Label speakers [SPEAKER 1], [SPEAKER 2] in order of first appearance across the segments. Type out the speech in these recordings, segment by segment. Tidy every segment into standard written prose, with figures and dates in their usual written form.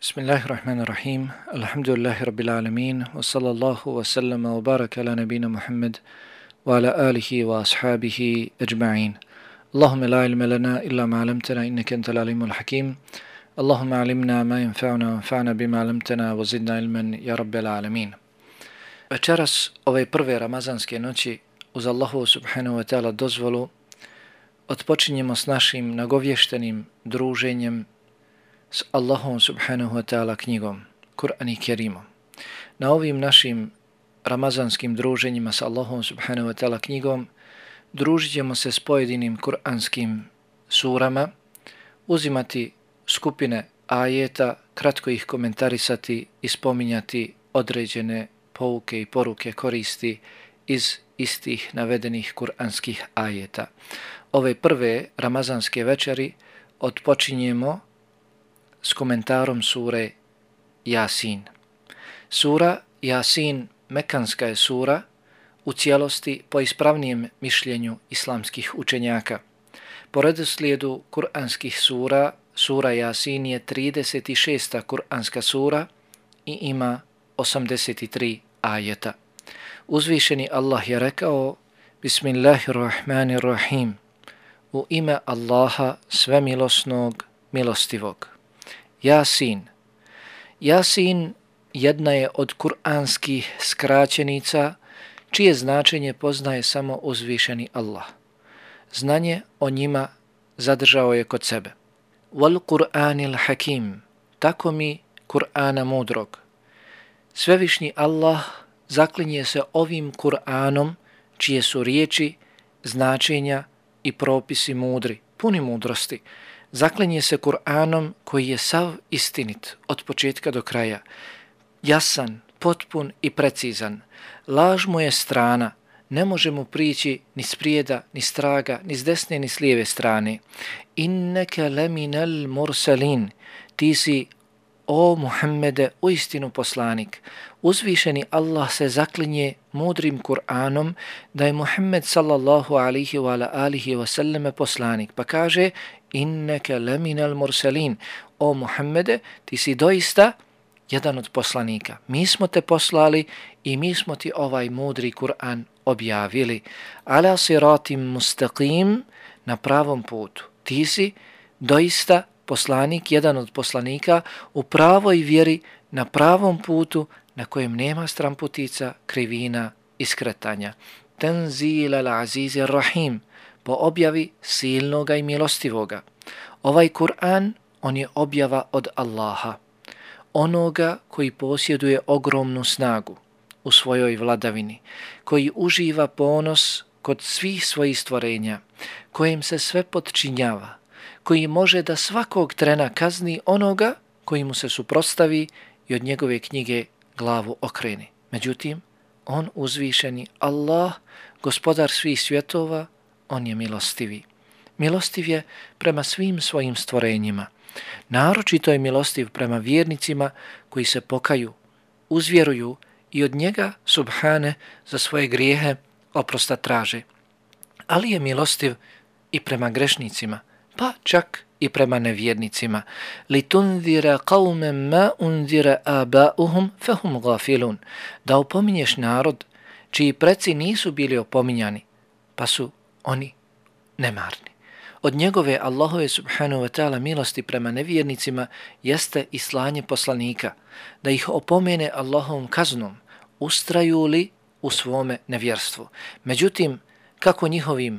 [SPEAKER 1] Bismillahirrahmanirrahim. Alhamdulillahi rabbil alamin. Wa sallallahu wa sallama wa baraka ala nabina Muhammad wa ala alihi wa ashabihi ajma'in. Allahumma la ilma lana illa ma 'allamtana innaka antal alimul hakim. Allahumma 'allimna ma yanfa'una wanfa'na bima 'allamtana wa zidna ilman ya rabbil alamin. Večeras ove prve ramazanske noći uz Allahu subhanahu wa ta'ala dozvolu otpočinjemo s našim nagovještenim druženjem s Allahom subhanahu wa ta'ala knjigom, Kur'an i Kerimom. Na ovim našim ramazanskim druženjima s Allahom subhanahu wa ta'ala knjigom družit ćemo se s pojedinim kur'anskim surama, uzimati skupine ajeta, kratko ih komentarisati i spominjati određene pouke i poruke koristi iz istih navedenih kur'anskih ajeta. Ove prve ramazanske večeri otpočinjemo s komentarom sure Jasin. Sura Jasin mekanska je sura u cijelosti po ispravnijem mišljenju islamskih učenjaka. Po redoslijedu kuranskih sura, sura Jasin je 36. kuranska sura i ima 83 ajeta. Uzvišeni Allah je rekao: Bismillahirrahmanirrahim, u ime Allaha svemilosnog, milostivog. Jasin. Jasin jedna je od kuranskih skraćenica čije značenje poznaje samo uzvišeni Allah. Znanje o njima zadržao je kod sebe. Wal Qur'anil Hakim, tako mi Kur'ana mudrog. Svevišnji Allah zaklinje se ovim Kur'anom čije su riječi, značenja i propisi mudri, puni mudrosti. Zaklinje se Kur'anom koji je sav istinit od početka do kraja, jasan, potpun i precizan. Laž mu je strana, ne može mu prići ni s prijeda, ni s traga, ni s desne, ni s lijeve strane. Inneke leminel mursalin, ti si, o Muhammede, uistinu poslanik. Uzvišeni Allah se zaklinje mudrim Kur'anom da je Muhammed sallallahu alihi wa alihi wa sallame poslanik, pa kaže: Inneke leminel mursalin, o Muhammede, ti si doista jedan od poslanika. Mi smo te poslali i mi smo ti ovaj mudri Kur'an objavili. Ala siratim mustaqim, na pravom putu. Ti si doista poslanik, jedan od poslanika u pravoj vjeri, na pravom putu na kojem nema stramputica, krivina i skretanja. Tenzil al-Aziz ar-Rahim, po objavi silnoga i milostivoga. Ovaj Kur'an, on je objava od Allaha, onoga koji posjeduje ogromnu snagu u svojoj vladavini, koji uživa ponos kod svih svojih stvorenja, kojem se sve podčinjava, koji može da svakog trena kazni onoga koji mu se suprotstavi i od njegove knjige glavu okreni. Međutim, on uzvišeni Allah, gospodar svih svjetova, on je milostivi. Milostiv je prema svim svojim stvorenjima. Naročito je milostiv prema vjernicima koji se pokaju, uzvjeruju i od njega, subhane, za svoje grijehe oprosta traže. Ali je milostiv i prema grešnicima, pa čak i prema nevjernicima. Litundira qawmen ma undira aba'uhum fahum gafilun, da opominješ narod čiji preci nisu bili opominjani, pa su oni nemarni. Od njegove Allahove subhanahu wa ta'ala milosti prema nevjernicima jeste i slanje poslanika, da ih opomene Allahovom kaznom, ustraju li u svome nevjerstvu. Međutim, kako njihovim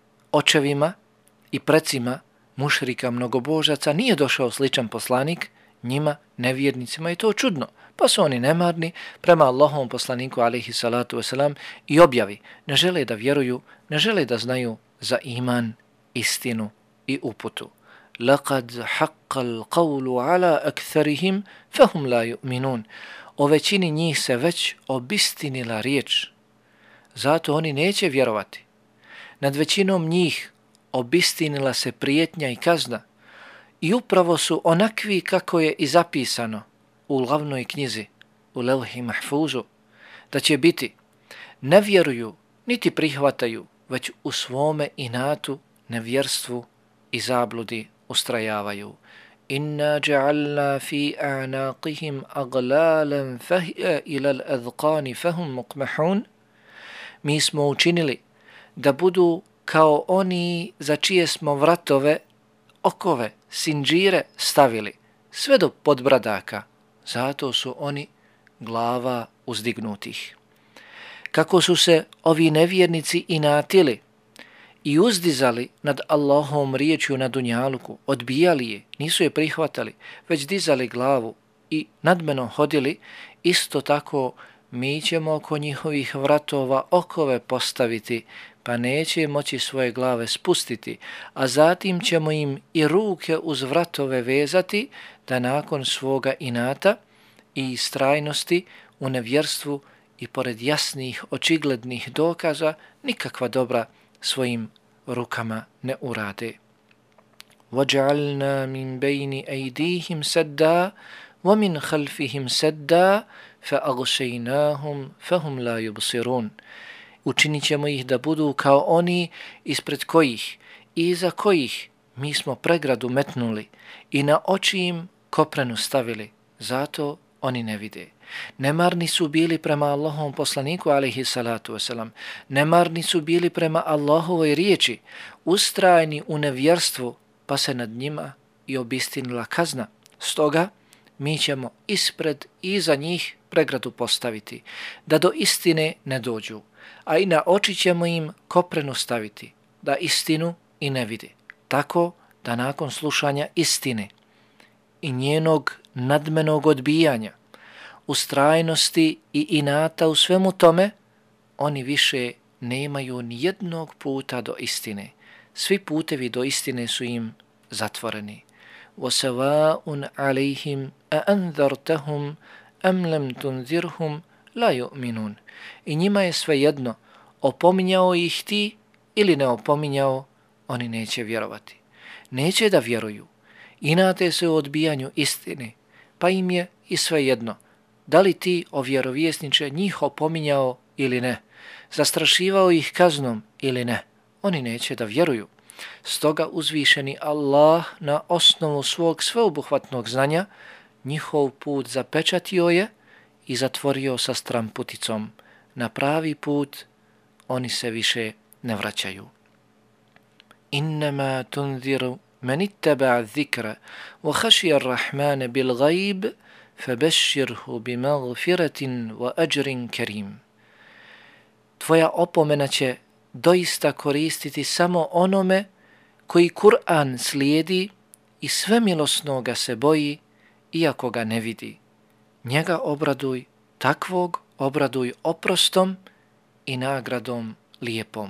[SPEAKER 1] očevima i precima mušrika mnogobožaca nije došao sličan poslanik, njima, nevjernicima, je to čudno, pa su oni nemarni prema Allahovom poslaniku alejhi salatu wasalam i objavi, ne žele da vjeruju, ne žele da znaju za iman, istinu i uputu. Laqad haqqal qawlu ala aktharihim fahum la yu'minun. O većini njih se već obistinila riječ, zato oni neće vjerovati. Nad većinom njih obistinila se prijetnja i kazna i upravo su onakvi kako je i zapisano u glavnoj knjizi, u levhi mahfuzu, da će biti. Ne vjeruju, niti prihvataju, već u svome inatu, nevjerstvu i zabludi ustrajavaju. Inna ja'alna fi a'naqihim aglalan fahija ila al-adqani fahum muqmahun. Mi smo učinili da budu kao oni za čije smo vratove, okove, sinđire stavili, sve do podbradaka. Zato su oni glava uzdignutih. Kako su se ovi nevjernici inatili i uzdizali nad Allahom riječju na dunjaluku, odbijali je, nisu je prihvatali, već dizali glavu i nadmeno hodili, isto tako mi ćemo oko njihovih vratova okove postaviti, pa neće moći svoje glave spustiti, a zatim ćemo im i ruke uz vratove vezati, da nakon svoga inata i istrajnosti u nevjerstvu i pored jasnih, očiglednih dokaza nikakva dobra svojim rukama ne urade. وَجَعَلْنَا مِنْ بَيْنِ أَيْدِيهِمْ سَدًّا وَمِنْ خَلْفِهِمْ سَدًّا فَأَغْشَيْنَاهُمْ فَهُمْ لَا يُبْصِرُونَ. Učinit ćemo ih da budu kao oni ispred kojih i iza kojih mi smo pregradu metnuli i na oči im koprenu stavili, zato oni ne vide. Nemarni su bili prema Allahovom poslaniku alejhi salatu vesselam, nemarni su bili prema Allahovoj riječi, ustrajni u nevjerstvu, pa se nad njima i obistinila kazna. Stoga mi ćemo ispred i iza njih pregradu postaviti, da do istine ne dođu, a i na oči ćemo im koprenu staviti, da istinu i ne vide, tako da nakon slušanja istine i njenog nadmenog odbijanja, ustrajnosti i inata u svemu tome, oni više nemaju ni jednog puta do istine. Svi putevi do istine su im zatvoreni. وَسَوَاءٌ عَلَيْهِمْ أَأَنذَرْتَهُمْ أَمْ لَمْ تُنذِرْهُمْ لَا يُؤْمِنُونَ. I njima je svejedno, opominjao ih ti ili ne opominjao, oni neće vjerovati. Neće da vjeruju. Inate se u odbijanju istine, pa im je i svejedno. Da li ti, o vjerovjesniče, njih opominjao ili ne? Zastrašivao ih kaznom ili ne? Oni neće da vjeruju. Stoga uzvišeni Allah na osnovu svog sveobuhvatnog znanja njihov put zapečatio je i zatvorio sa stramputicom. Na pravi put oni se više ne vraćaju. Innama tunziru man ittaba'a zikra wa khashiya ar-rahmana bil ghaib fabashshirhu bimaghfiratin wa ajrin karim. Tvoja opomena će doista koristiti samo onome koji Kur'an slijedi i svemilosnoga se boji, iako ga ne vidi. Njega obraduj, takvog obraduj oprostom i nagradom lijepom.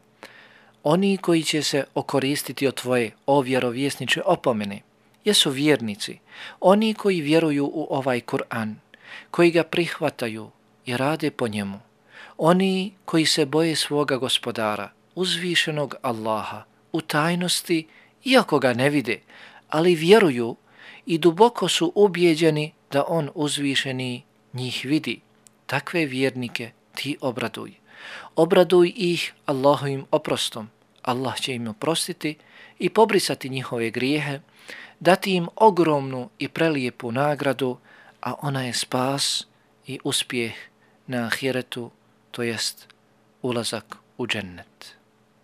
[SPEAKER 1] Oni koji će se okoristiti od tvoje, o vjerovjesniče, opomene, jesu vjernici, oni koji vjeruju u ovaj Kur'an, koji ga prihvataju i rade po njemu, oni koji se boje svoga gospodara, uzvišenog Allaha, u tajnosti, iako ga ne vide, ali vjeruju i duboko su ubijeđeni da on uzvišeni njih vidi. Takve vjernike ti obraduj. Obraduj ih Allahovim oprostom. Allah će im oprostiti i pobrisati njihove grijehe, dati im ogromnu i prelijepu nagradu, a ona je spas i uspjeh na ahiretu, to jest ulazak u džennet.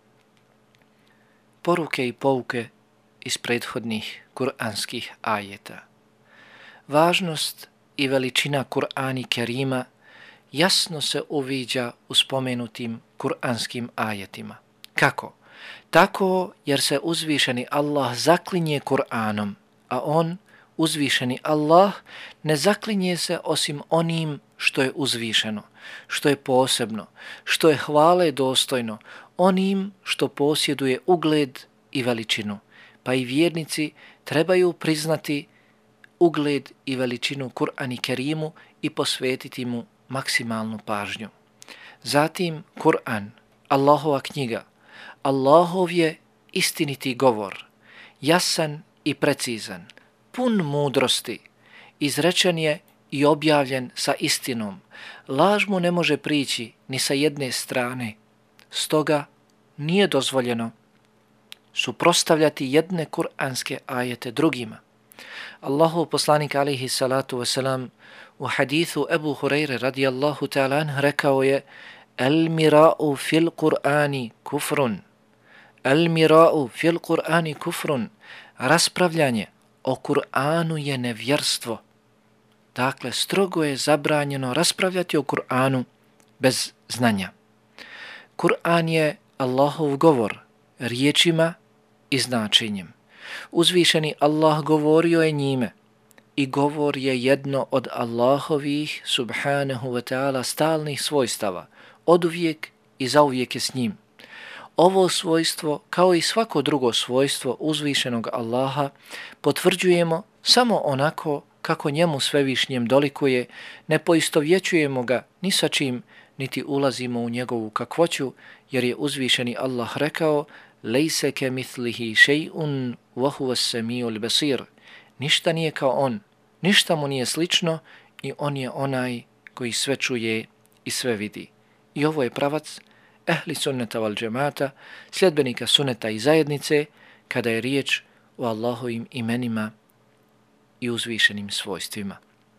[SPEAKER 1] Poruke i pouke iz prethodnih kuranskih ajeta. Važnost i veličina Kur'ani Kerima jasno se uviđa u spomenutim kuranskim ajetima. Kako? Tako jer se uzvišeni Allah zaklinje Kur'anom, a on, uzvišeni Allah, ne zaklinje se osim onim što je uzvišeno, što je posebno, što je hvale dostojno, onim što posjeduje ugled i veličinu, pa i vjernici trebaju priznati ugled i veličinu Kur'anu Kerimu i posvetiti mu maksimalnu pažnju. Zatim Kur'an, Allahova knjiga, Allahov je istiniti govor, jasan i precizan, pun mudrosti, izrečen je i objavljen sa istinom. Laž mu ne može prići ni sa jedne strane, stoga nije dozvoljeno suprotstavljati jedne kuranske ajete drugima. Allahov poslanik alejhi salatu wasalam u hadithu Ebu Hurajre radijallahu ta'ala anhu rekao je: El mira'u fil Kur'ani kufrun. El mira'u fil Kur'ani kufrun. Raspravljanje o Kur'anu je nevjerstvo. Dakle, strogo je zabranjeno raspravljati o Kur'anu bez znanja. Kur'an je Allahov govor riječima i značenjem. Uzvišeni Allah govorio je njime i govor je jedno od Allahovih subhanahu wa ta'ala stalnih svojstava. Oduvijek i zauvijek je s njim. Ovo svojstvo, kao i svako drugo svojstvo uzvišenog Allaha, potvrđujemo samo onako kako njemu svevišnjem dolikuje, ne poistovjećujemo ga ni sa čim, niti ulazimo u njegovu kakvoću, jer je uzvišeni Allah rekao: Lejse ke mitlihi še'un wa huwa samiul basir. Ništa nije kao on, ništa mu nije slično i on je onaj koji sve čuje i sve vidi. I ovo je pravac ehli sunneta wal džemata, sljedbenika sunneta i zajednice, kada je riječ o Allahovim imenima i uzvišenim svojstvima.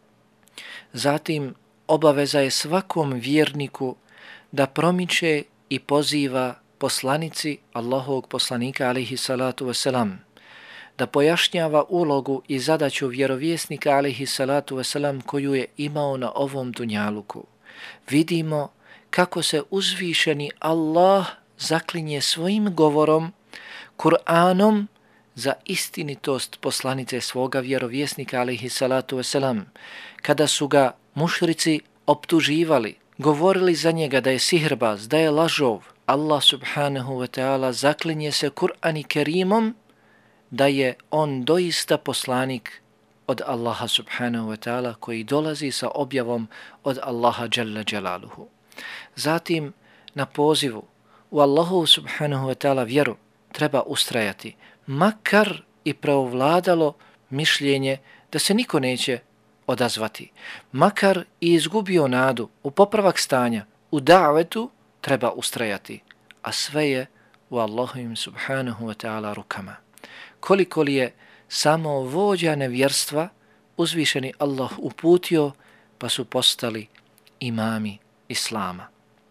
[SPEAKER 1] Zatim, obaveza je svakom vjerniku da promiče i poziva poslanici Allahovog poslanika alejhi salatu wasalam, da pojašnjava ulogu i zadaću vjerovjesnika alejhi salatu wasalam koju je imao na ovom dunjaluku. Vidimo kako se uzvišeni Allah zaklinje svojim govorom, Kur'anom, za istinitost poslanice svoga vjerovjesnika alejhi salatu wasalam, kada su ga mušrici optuživali, govorili za njega da je sihrbaz, da je lažov. Allah subhanahu wa ta'ala zaklinje se Kur'an i Kerimom da je on doista poslanik od Allaha subhanahu wa ta'ala koji dolazi sa objavom od Allaha jalla jalaluhu. Zatim, na pozivu u Allahu subhanahu wa ta'ala vjeru treba ustrajati, makar i preovladalo mišljenje da se niko neće odazvati, makar i izgubio nadu u popravak stanja, u davetu treba ustrajati, a sve je u Allahovim subhanahu wa ta'ala rukama. Koliko li je samo vođa nevjerstva uzvišeni Allah uputio, pa su postali imami Islama.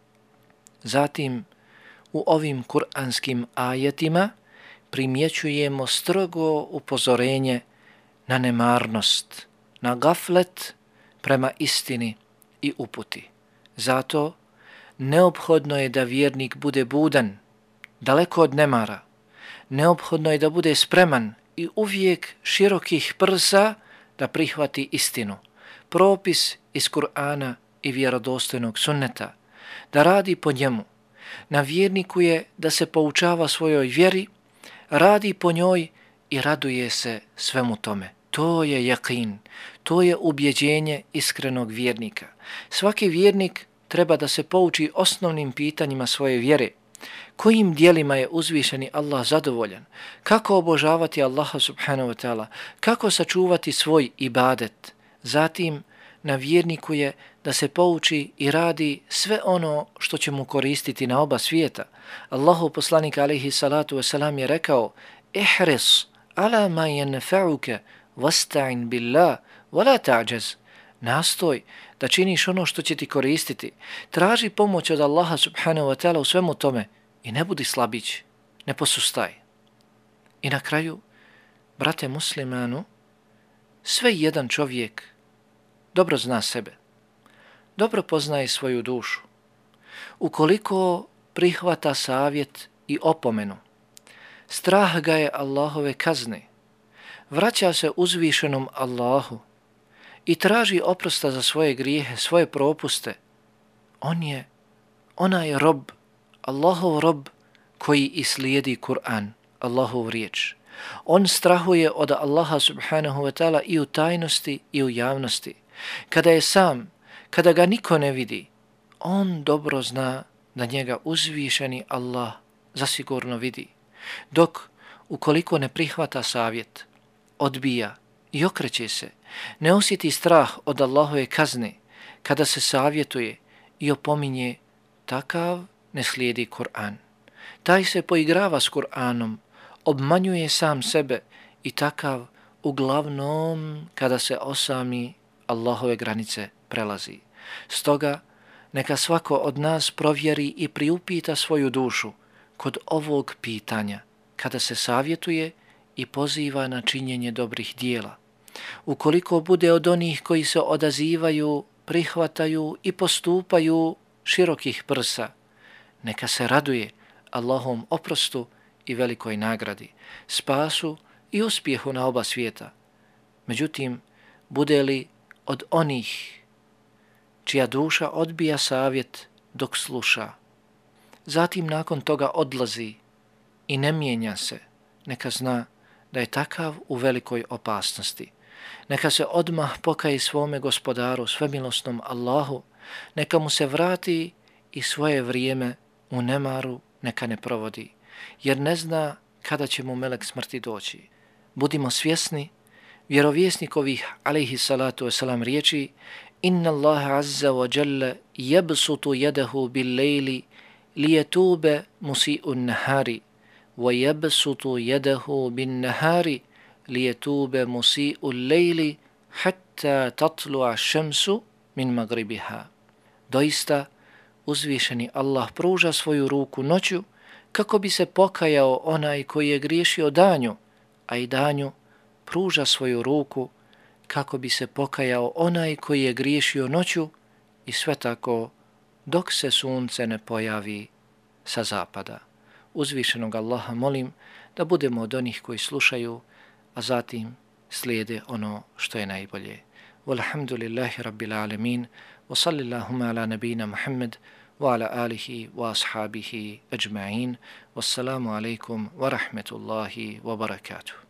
[SPEAKER 1] Zatim, u ovim kuranskim ajetima primjećujemo strogo upozorenje na nemarnost, na gaflet prema istini i uputi. Zato neophodno je da vjernik bude budan, daleko od nemara. Neophodno je da bude spreman i uvijek širokih prsa da prihvati istinu, propis iz Kur'ana i vjerodostojnog sunneta, da radi po njemu. Na vjerniku je da se poučava svojoj vjeri, radi po njoj i raduje se svemu tome. To je jakin, to je ubjeđenje iskrenog vjernika. Svaki vjernik treba da se pouči osnovnim pitanjima svoje vjere. Kojim dijelima je uzvišeni Allah zadovoljan? Kako obožavati Allaha subhanahu wa ta'ala? Kako sačuvati svoj ibadet? Zatim, na vjerniku je da se pouči i radi sve ono što će mu koristiti na oba svijeta. Allahov poslanik alejhi salatu wasalam je rekao: Ihris ala ma yanfa'uka wasta'in billah wa la ta'jaz. Nastoj da činiš ono što će ti koristiti. Traži pomoć od Allaha subhanahu wa ta'ala u svemu tome i ne budi slabić, ne posustaj. I na kraju, brate muslimanu, sve jedan čovjek dobro zna sebe, dobro poznaje svoju dušu. Ukoliko prihvata savjet i opomenu, strah ga je Allahove kazne, vraća se uzvišenom Allahu i traži oprosta za svoje grijehe, svoje propuste, on je onaj rob, Allahov rob koji i slijedi Kur'an, Allahov riječ. On strahuje od Allaha subhanahu wa ta'ala i u tajnosti i u javnosti. Kada je sam, kada ga niko ne vidi, on dobro zna da njega uzvišeni Allah zasigurno vidi. Dok, ukoliko ne prihvata savjet, odbija i okreće se, ne osjeti strah od Allahove kazne, kada se savjetuje i opominje, takav ne slijedi Kur'an. Taj se poigrava s Kur'anom, obmanjuje sam sebe i takav uglavnom kada se osami Allahove granice prelazi. Stoga neka svako od nas provjeri i priupita svoju dušu kod ovog pitanja kada se savjetuje i poziva na činjenje dobrih dijela. Ukoliko bude od onih koji se odazivaju, prihvataju i postupaju širokih prsa, neka se raduje Allahom oprostu i velikoj nagradi, spasu i uspjehu na oba svijeta. Međutim, bude li od onih čija duša odbija savjet dok sluša, zatim nakon toga odlazi i ne mijenja se, neka zna da je takav u velikoj opasnosti. Neka se odmah pokaje svome gospodaru, svemilosnom Allahu, neka mu se vrati i svoje vrijeme u nemaru neka ne provodi, jer ne zna kada će mu melek smrti doći. Budimo svjesni vjerovjesnikovih alejhi salatu wasalam riječi: Inna Allaha azza wa jalla yabsutu yadahu bil lejli liyatube musi'un nahari wa yabsutu yadahu bin nahari liyatube musi'ul lejli hatta tatlu'a šemsu min magribiha. Doista, uzvišeni Allah pruža svoju ruku noću kako bi se pokajao onaj koji je griješio danju, a i danju pruža svoju ruku kako bi se pokajao onaj koji je griješio noću, i sve tako dok se sunce ne pojavi sa zapada. Uzvišenog Allaha molim da budemo od onih koji slušaju, a zatim slijede ono što je najbolje. Walhamdulillahi rabbil alemin, wa sallillahuma ala nabina Muhammad, wa ala alihi wa ashabihi ajma'in. Wassalamu alaikum wa rahmetullahi wa barakatuh.